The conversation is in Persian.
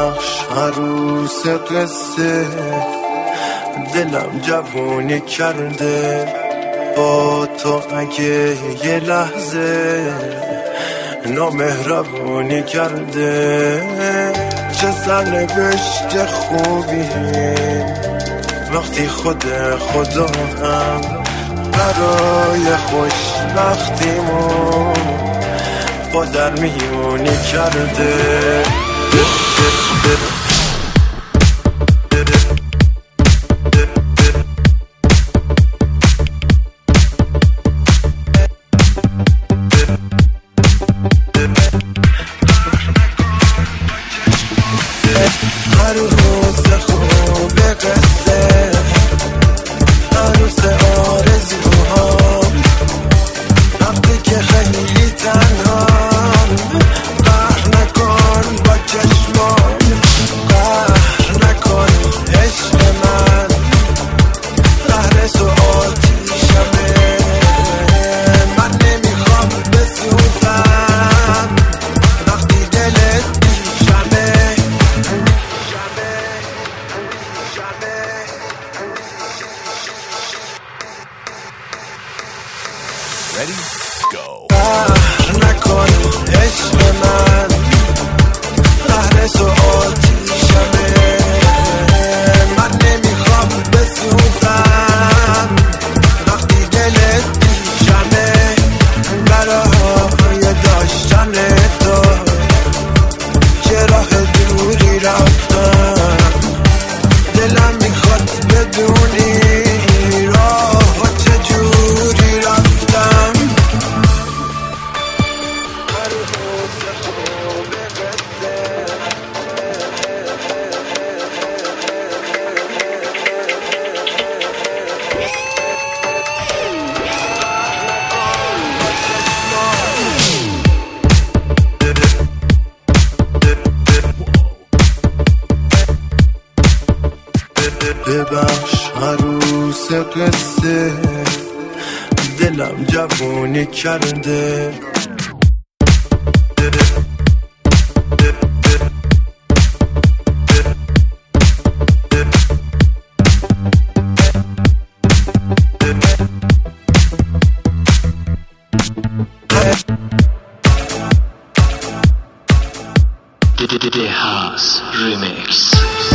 ببخش عروس قصه، دلم جوونی کرده با تو. اگه یه لحظه نامهربونی کرده، چه سرنوشت خوبی وقتی خود خدا هم برای خوشبختیمون با در میونی کرده. عروس خوب قصه، عروس آرزوها، وقتی که خیلی تنها، قهر نکن با چشمان، قهر نکن عشق من، قهر تو آتیشمه، من نمیخوام بسوزم وقتی دلت پیشمه. Ready? Go. قهر نکن عشق من، قهر تو آتیشمه، من نمیخوام بسوزم وقتی دلت پیشمه. برای داشتن تو چه راه دوری رفتم، دلم میخواد بدونی راه چجوری رفتم. ببخش عروس قصه، دلم جوونی کرده. The House Remix.